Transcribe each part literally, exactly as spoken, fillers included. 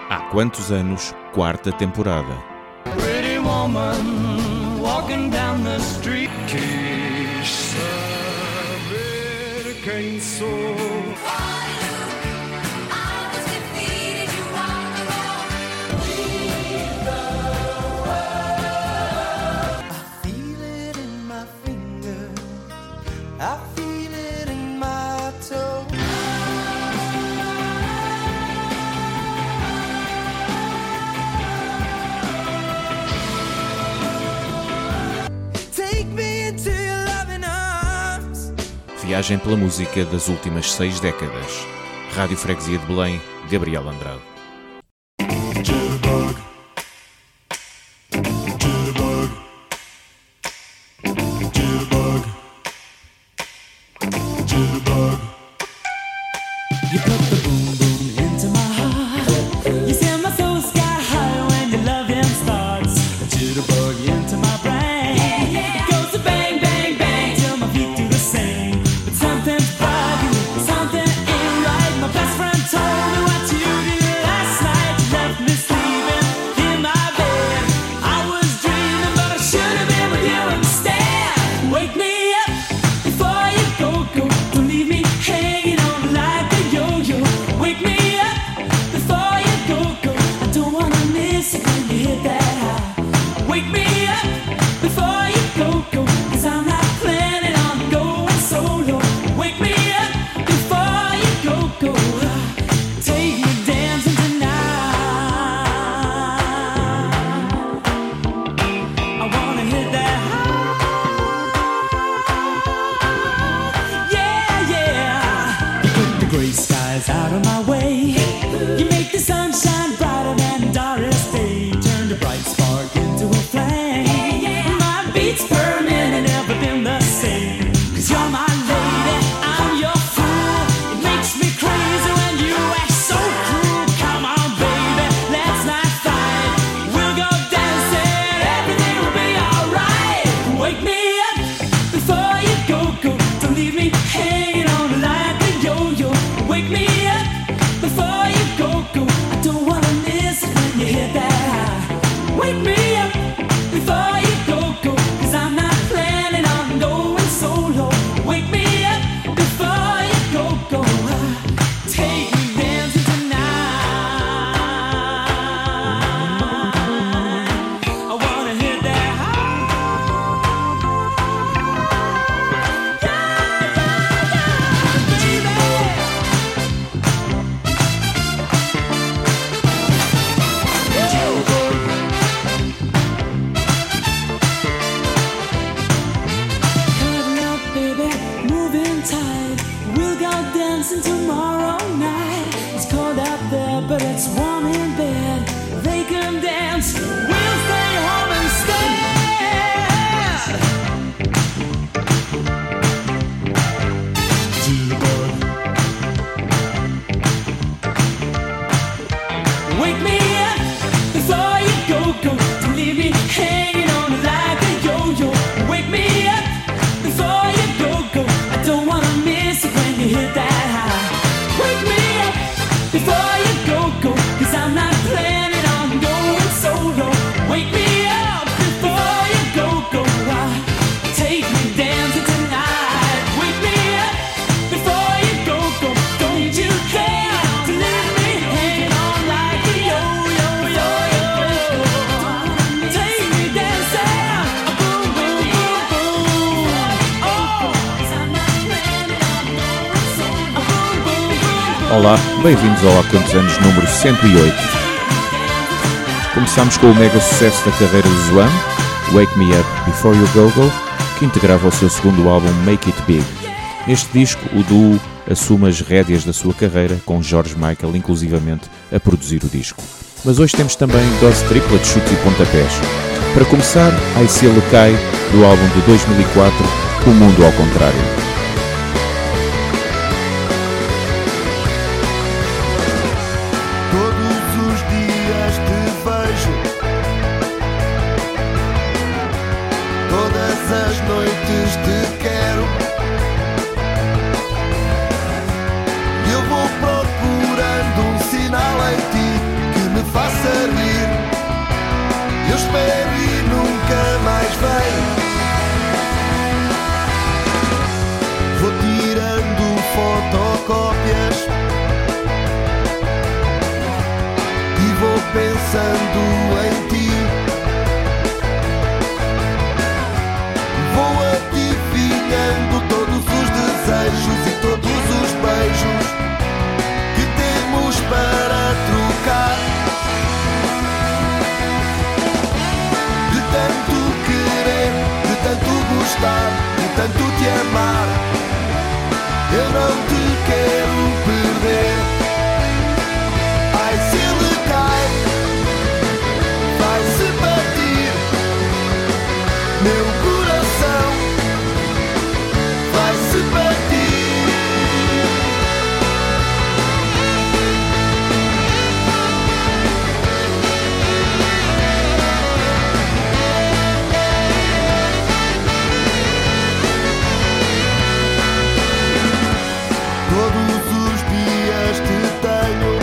Há quantos anos, quarta temporada. Pretty woman walking down the street. Que saber quem sou. Viagem pela música das últimas seis décadas. Rádio Freguesia de Belém, Gabriel Andrade. Olá, bem-vindos ao Há Quantos Anos número cento e oito. Começámos com o mega sucesso da carreira de Zwan, Wake Me Up Before You Go Go, que integrava o seu segundo álbum Make It Big. Neste disco, o duo assume as rédeas da sua carreira, com George Michael inclusivamente a produzir o disco. Mas hoje temos também dose tripla de chutes e pontapés. Para começar, I See Lukai, do álbum de dois mil e quatro, O Mundo ao Contrário. Eu vou procurando um sinal em ti que me vou pensando em ti. Vou adivinhando todos os desejos e todos os beijos que temos para trocar. De tanto querer, de tanto gostar, de tanto te amar, eu não te quero perder. Ai, se ele cai, vai-se bater, meu coração vai-se bater. Todos os dias te tenho,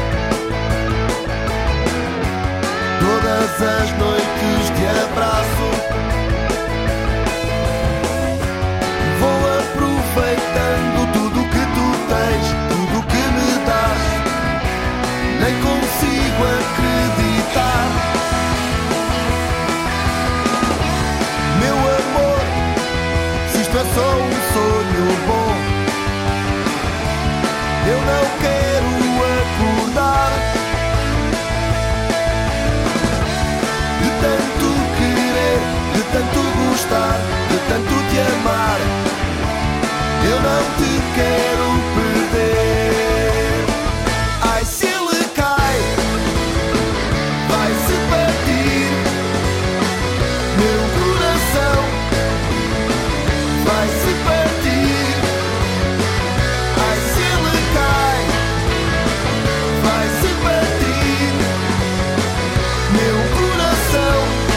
todas as noites te abraço. Vou aproveitando tudo o que tu tens, tudo o que me dás. Nem consigo acreditar. Meu amor, se isto é só um sonho bom, eu não quero acordar. De tanto querer, de tanto gostar, de tanto te amar, eu não te quero perder. Ai, se ele cai, vai-se partir, meu coração vai-se partir. Ai, se ele cai, vai-se partir, meu coração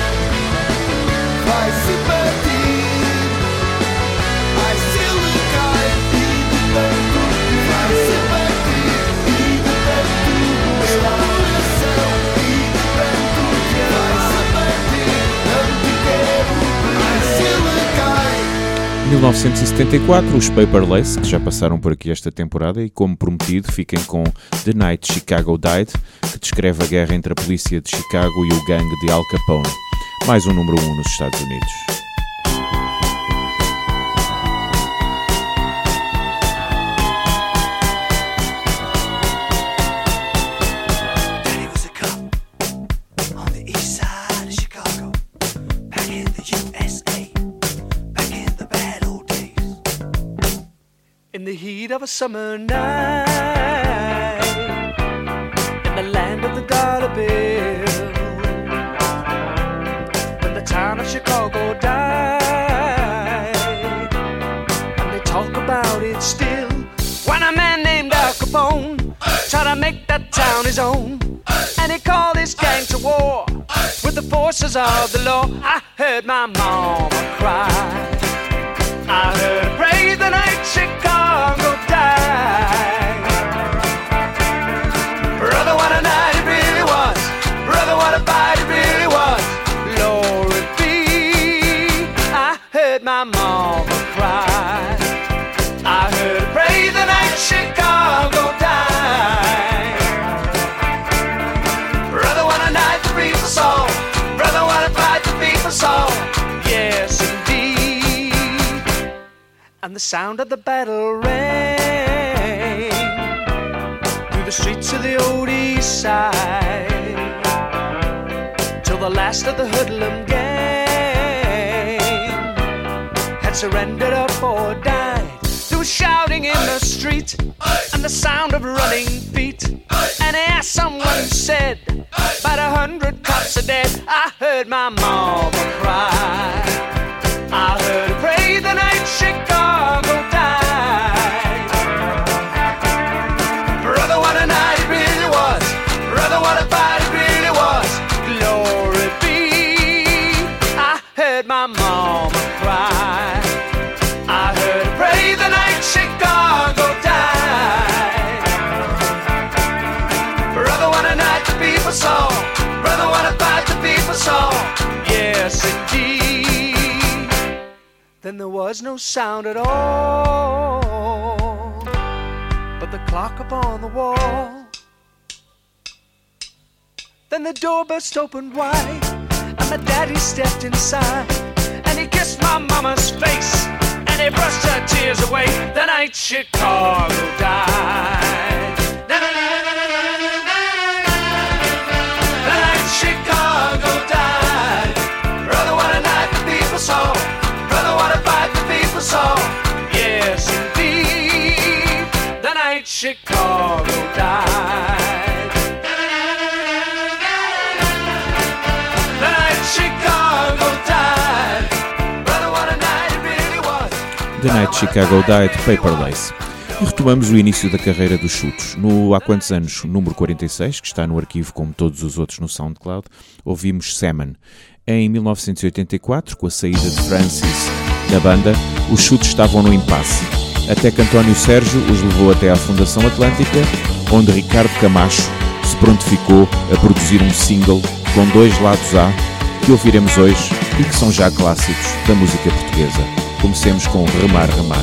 vai-se partir. Ai, se ele cai, e de tanto que vai-se partir, e de tanto gostar, coração, e de tanto que vai-se partir, não te quero perder. Ai, se ele cai. mil novecentos e setenta e quatro, os Paperlace, que já passaram por aqui esta temporada, e como prometido, fiquem com The Night Chicago Died, que descreve a guerra entre a polícia de Chicago e o gangue de Al Capone. Mais um número um nos Estados Unidos. Daddy was a cop on the east side of Chicago, back in the U S A, back in the bad old days. In the heat of a summer night, in the land of the dollar bill, when the town of Chicago died, and they talk about it still, when a man named Al Capone tried to make that town his own, and he called his gang to war with the forces of the law. I heard my mama cry, I heard her pray the night Chicago died. Brother, what a night it really was. Brother, what a fight it really was. Glory be. I heard my mama cry, I heard her pray the night Chicago died. Brother, what a night the people saw. Brother, what a fight the people saw. Yes, indeed. And the sound of the battle rang through the streets of the old east side, till the last of the hoodlum gang had surrendered up or died. There was shouting in the street and the sound of running feet, and as someone said, about a hundred cops are dead. I heard my mama cry, I heard her pray the night Chicago died. Brother, what a night it really was. Brother, what a fight it really was. Glory be. I heard my mama cry, I heard her pray the night Chicago died. Brother, what a night the people saw. Brother, what a fight the people saw. Yes, indeed. Then there was no sound at all but the clock upon the wall. Then the door burst open wide, and my daddy stepped inside, and he kissed my mama's face, and he brushed her tears away. The night Chicago died. The night Chicago died. Brother, what a night the people saw. Brother, what a fight the people saw. Yes, indeed, the night Chicago died. The Night Chicago Died, Paper Lace. E retomamos o início da carreira dos Chutos. No Há Quantos Anos, número quarenta e seis, que está no arquivo como todos os outros no SoundCloud, ouvimos Salmon. Em mil novecentos e oitenta e quatro, com a saída de Francis da banda, os Chutos estavam no impasse, até que António Sérgio os levou até à Fundação Atlântica, onde Ricardo Camacho se prontificou a produzir um single com dois lados A, que ouviremos hoje e que são já clássicos da música portuguesa. Comecemos com Remar, Remar.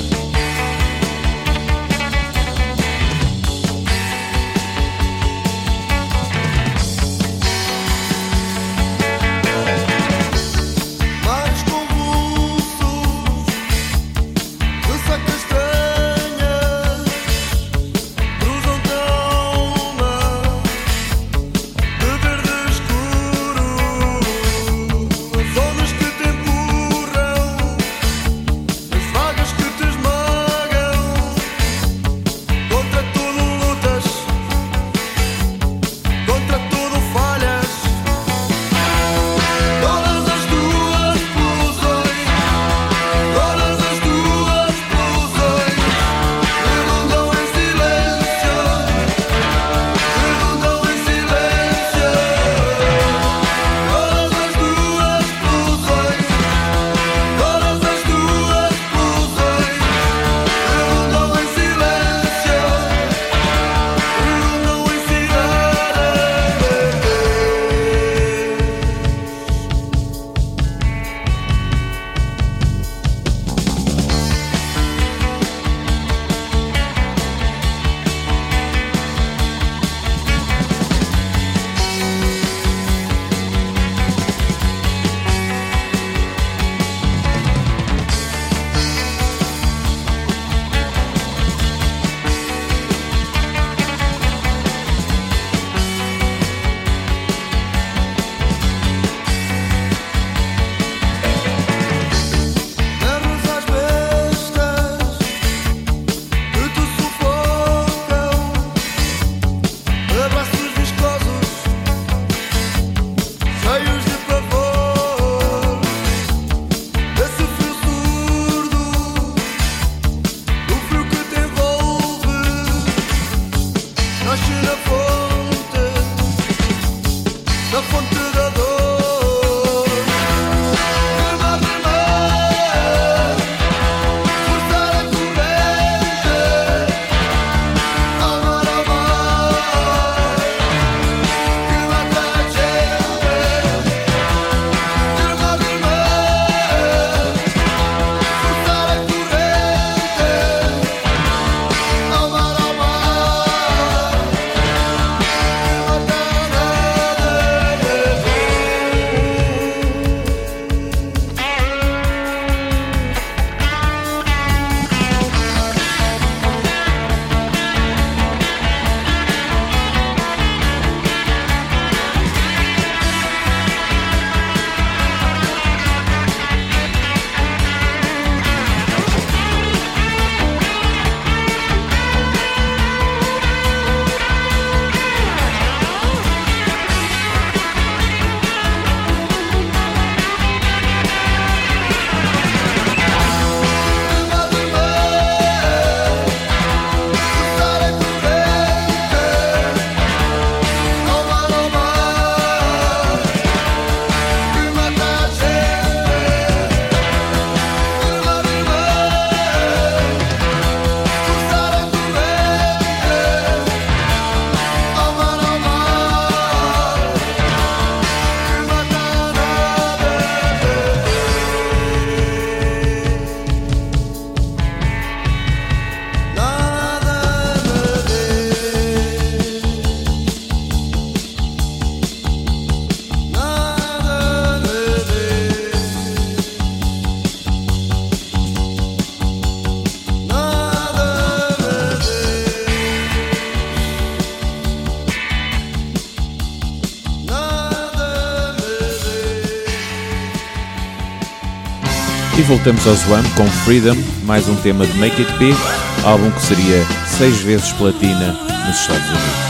E voltamos ao Zwan com Freedom, mais um tema de Make It Big, álbum que seria seis vezes platina nos Estados Unidos.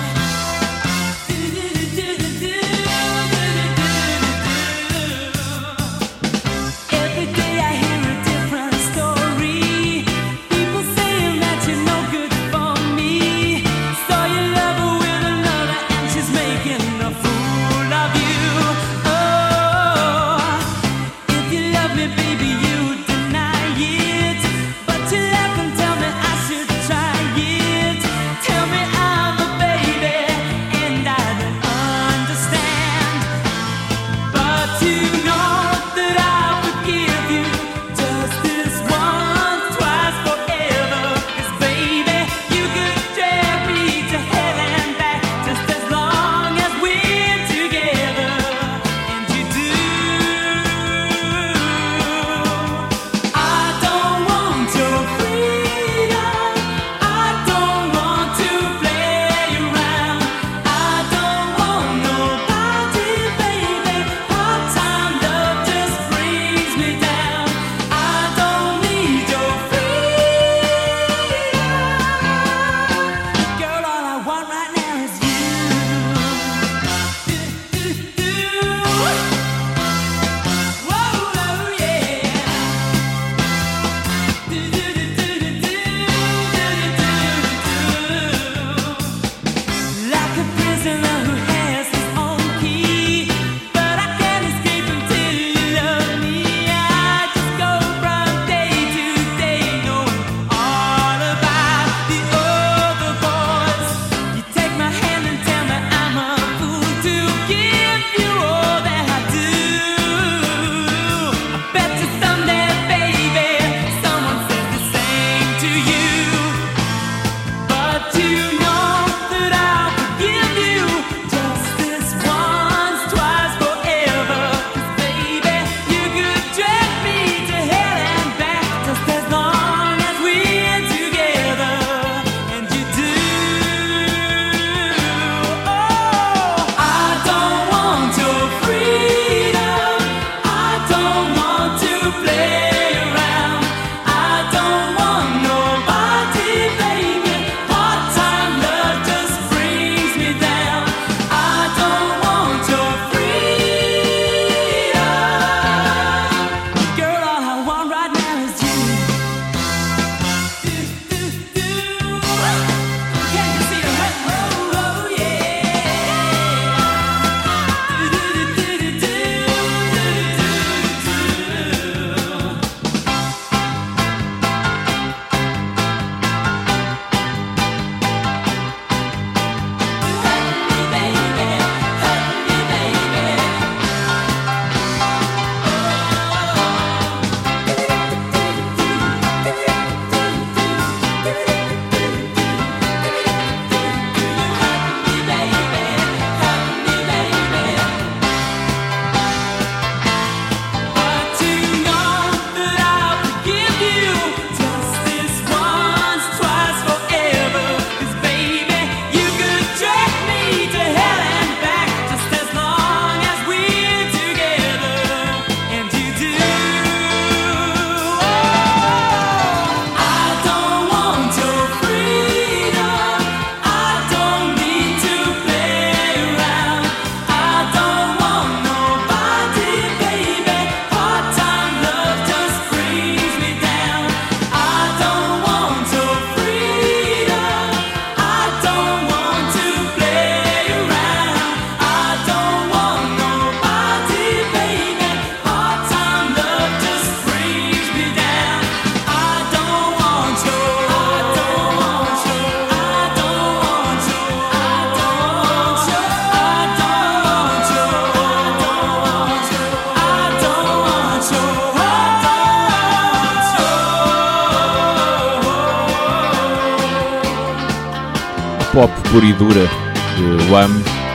pop pura e dura de Wham,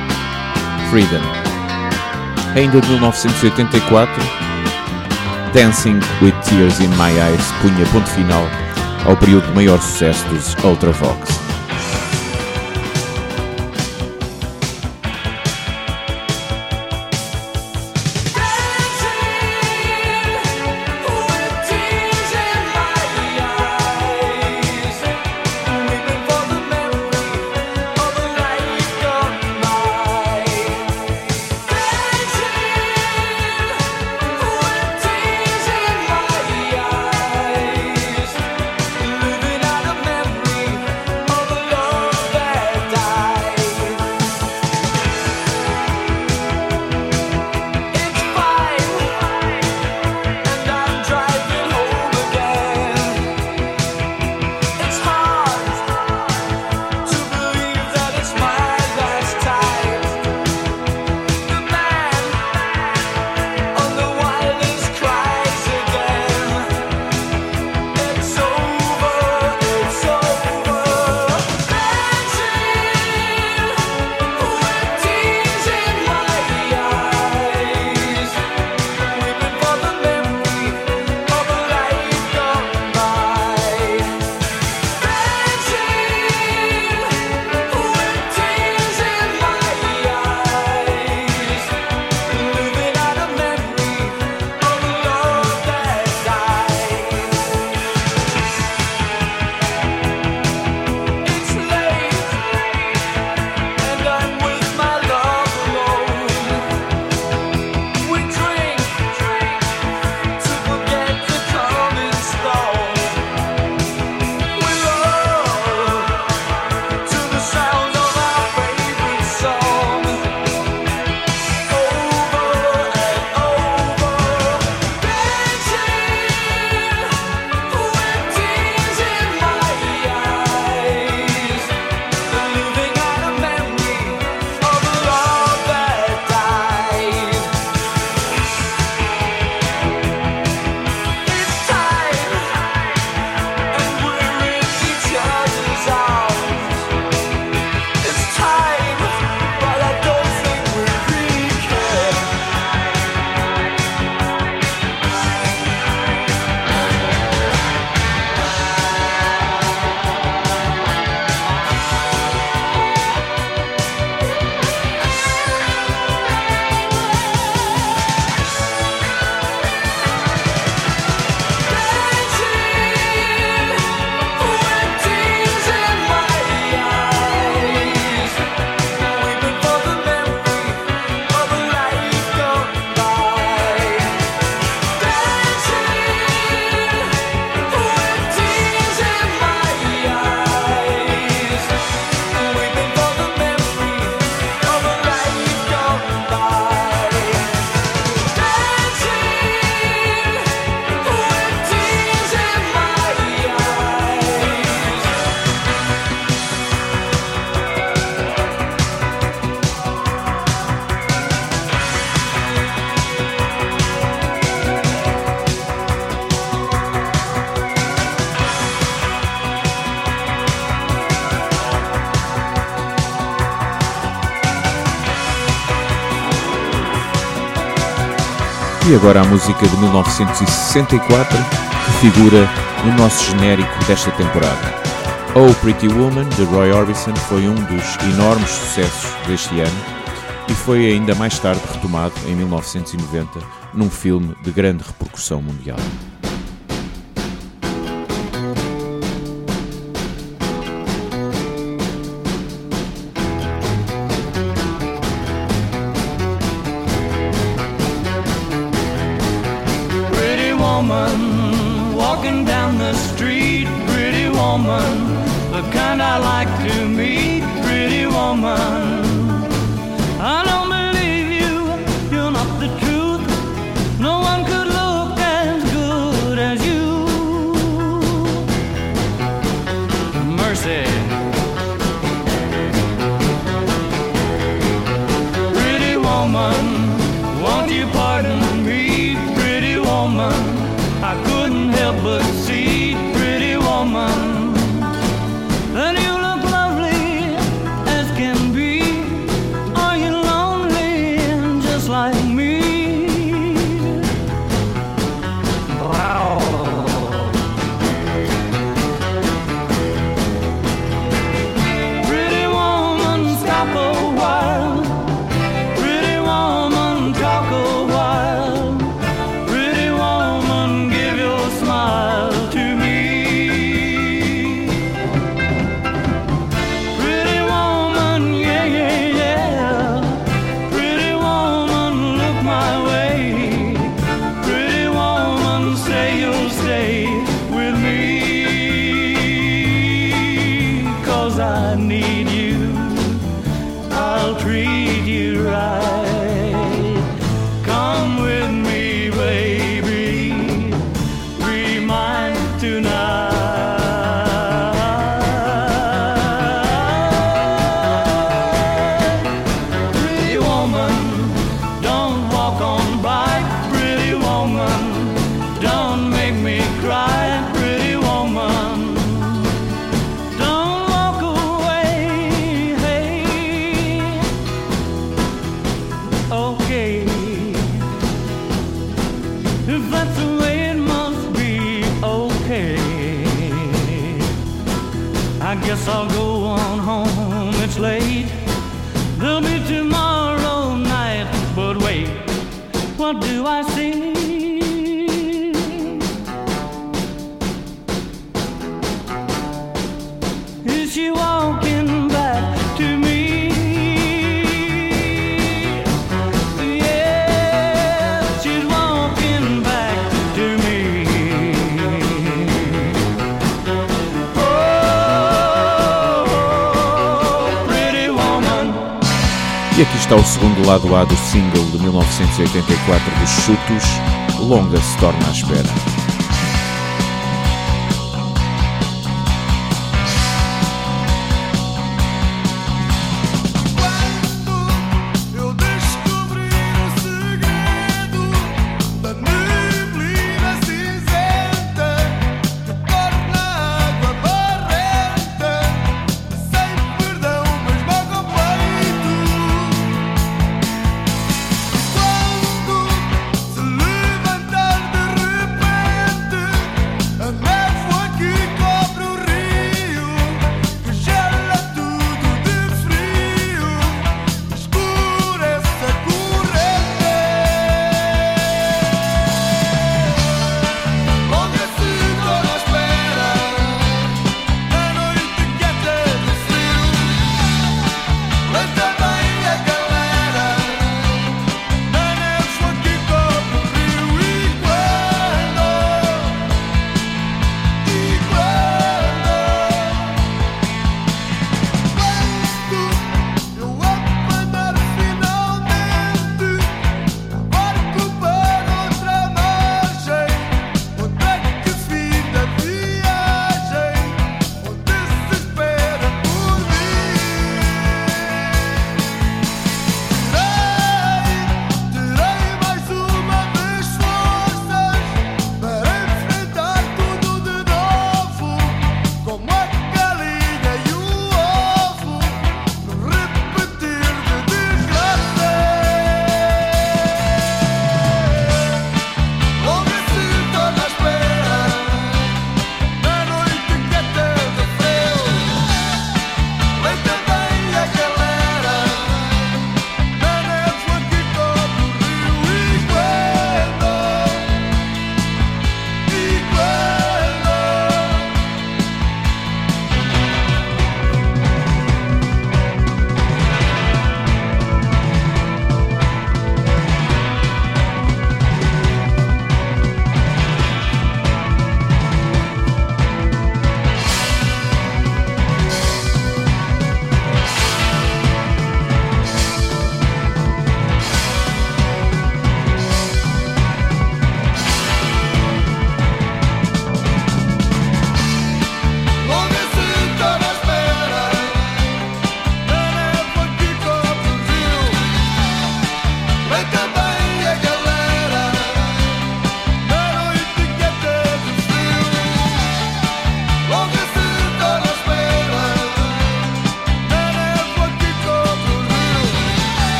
Freedom. Ainda de mil novecentos e oitenta e quatro, Dancing with Tears in My Eyes punha ponto final ao período de maior sucesso dos Ultravox. Dancing E agora a música de mil novecentos e sessenta e quatro, que figura no nosso genérico desta temporada. Oh Pretty Woman, de Roy Orbison, foi um dos enormes sucessos deste ano e foi ainda mais tarde retomado, em mil novecentos e noventa, num filme de grande repercussão mundial. Walking down the street, pretty woman, the kind I like to meet, pretty woman. I don't believe you, you're not the truth. No one could look as good as you. Mercy. Pretty woman, won't you pardon me, pretty woman? I couldn't help but see, pretty woman, that you look lovely as can be. Are you lonely just like me? Pretty woman, stop a while. Pretty woman, talk a while. Pretty woman, give your smile to me. Pretty woman, yeah, yeah, yeah. Pretty woman, look my way. Pretty woman, say you'll stay with me. 'Cause I need you, I'll treat you right. Come with me, baby, be mine tonight. Pretty woman, don't walk on by. Pretty woman, don't make me cry. Pretty woman, don't walk away. Hey, okay, if that's the way it must be, okay. I guess I'll go on home, it's late. There'll be tomorrow night, but wait, what do I see? Is she walking back to me? Yeah, she's walking back to me. Oh, pretty woman. E aqui está o segundo lado A do single de mil novecentos e oitenta e quatro dos Chutos, Longa se torna à espera. Quando eu descobri o segredo da neblina cinzenta que torna a água barrenta, sem perdão, mas logo ao peito. Quando se levantar de repente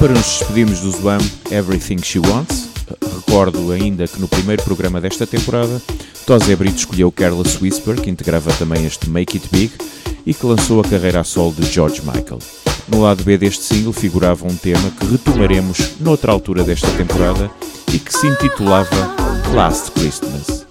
para nos despedirmos do Zoam, Everything She Wants. Recordo ainda que no primeiro programa desta temporada, Tosé Brito escolheu Careless Whisper, que integrava também este Make It Big, e que lançou a carreira a solo de George Michael. No lado B deste single figurava um tema que retomaremos noutra altura desta temporada e que se intitulava Last Christmas.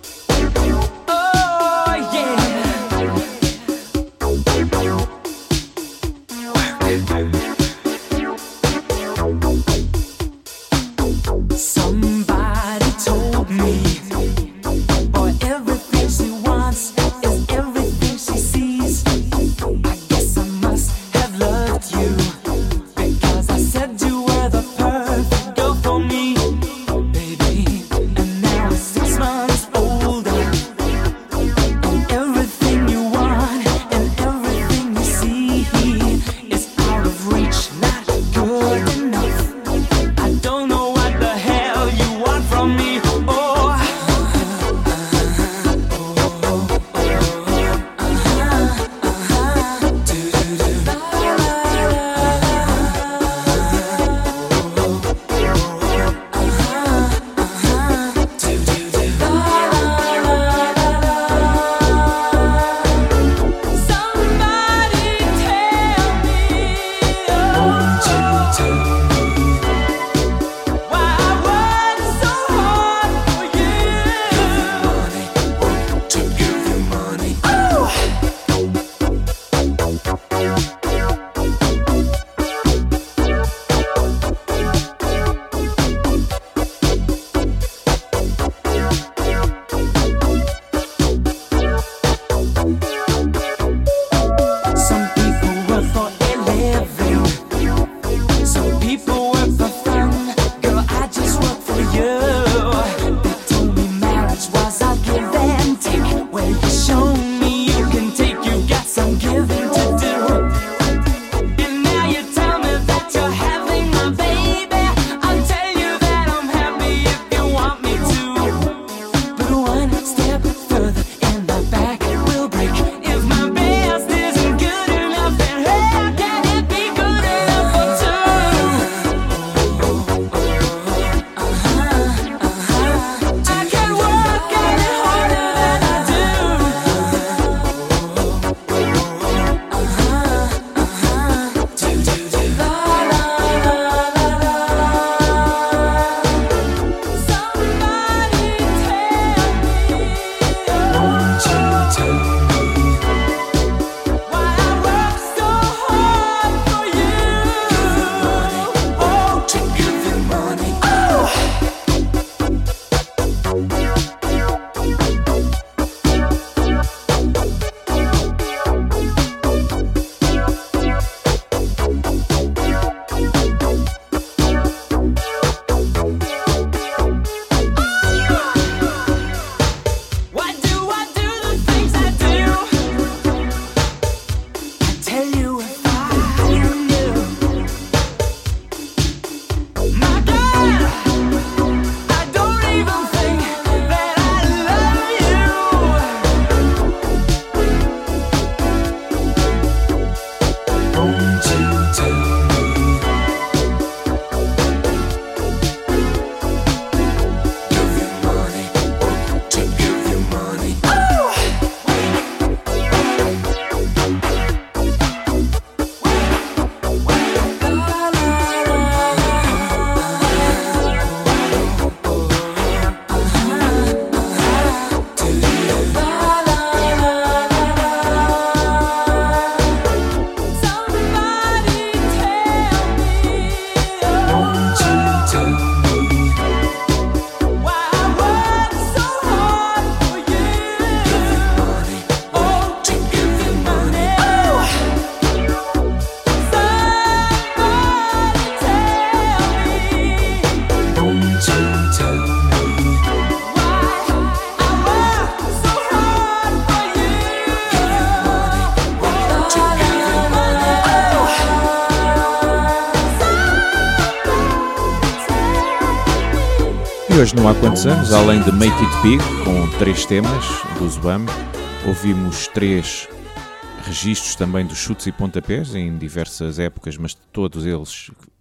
E hoje não há quantos anos, além de Make It Big, com três temas do Zoam, ouvimos três registros também dos chutes e pontapés em diversas épocas, mas todos eles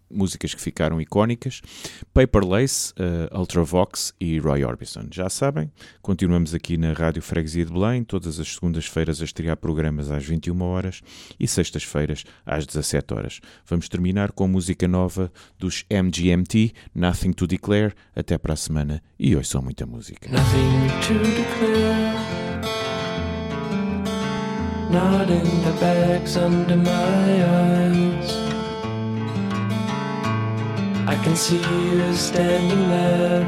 músicas que ficaram icónicas: Paper Lace, uh, Ultravox e Roy Orbison. Já sabem, continuamos aqui na Rádio Freguesia de Belém, todas as segundas-feiras a estrear programas às vinte e uma horas e sextas-feiras às dezassete horas. Vamos terminar com música nova dos M G M T, Nothing to Declare. Até para a semana e hoje só muita música. Nothing to declare, not in the bags under my eyes. I can see you standing there,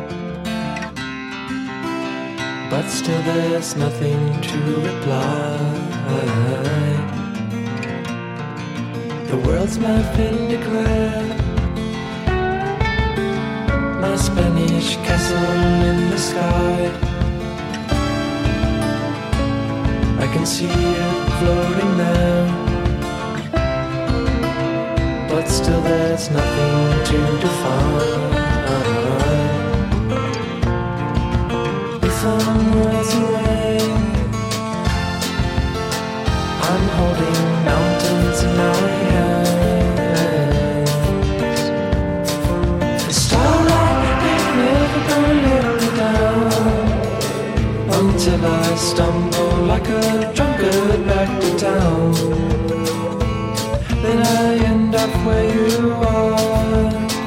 but still there's nothing to reply. The world's my Vindicare, my Spanish castle in the sky. I can see it floating there, but still there's nothing to define. If I'm worlds away, I'm holding mountains in my hands. The starlight ain't never gonna let me down, until I stumble like a drunkard back to town. Then I end up where you are,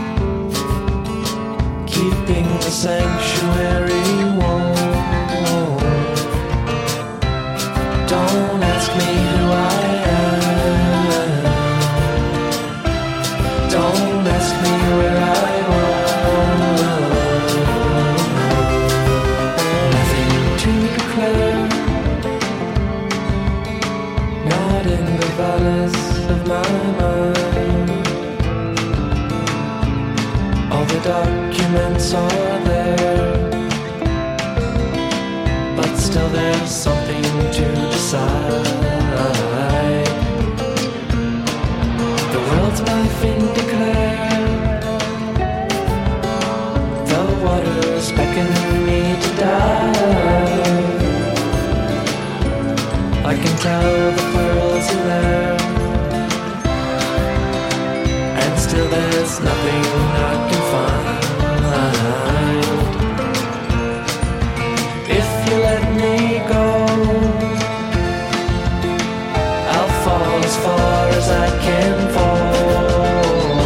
keeping the sanctuary warm. Don't ask me who I am, don't ask me where I was. Nothing to declare, not in the valleys of my mind. All the documents are there, but still there's something to decide. The world's my Vindicare, the water's beckoning me to dive. I can tell the pearls are there, and still there's nothing I can find. If you let me go, I'll fall as far as I can fall.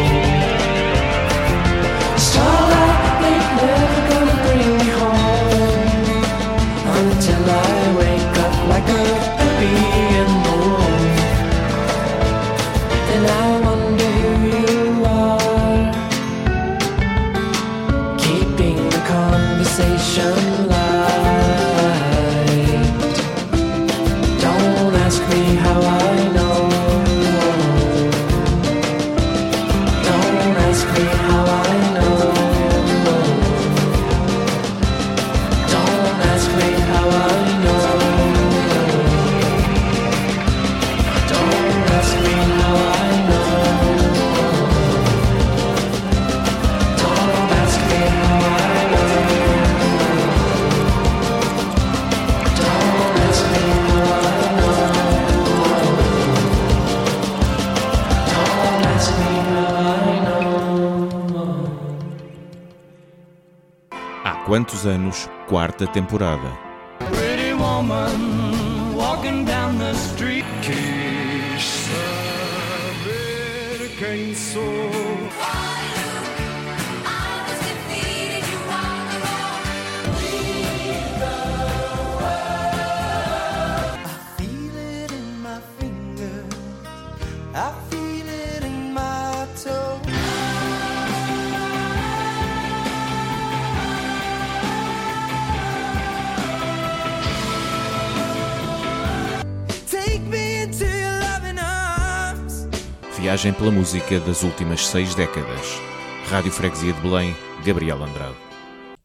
Starlight ain't never gonna bring me home, until I wake up like a baby in the womb. Then I wonder who you are, keeping the conversation light. Don't ask me how I know, don't ask me how I know, don't ask me how I know, don't ask me how I know, don't ask me how I know, don't ask me how I know, don't ask me how I know. Há quantos anos? Quarta temporada. Pretty woman walking down the street. Que saber quem sou. Feel it in my fingers, I feel it in my toes. Take me into your loving arms. Viagem pela música das últimas seis décadas. Rádio Freguesia de Belém, Gabriel Andrade.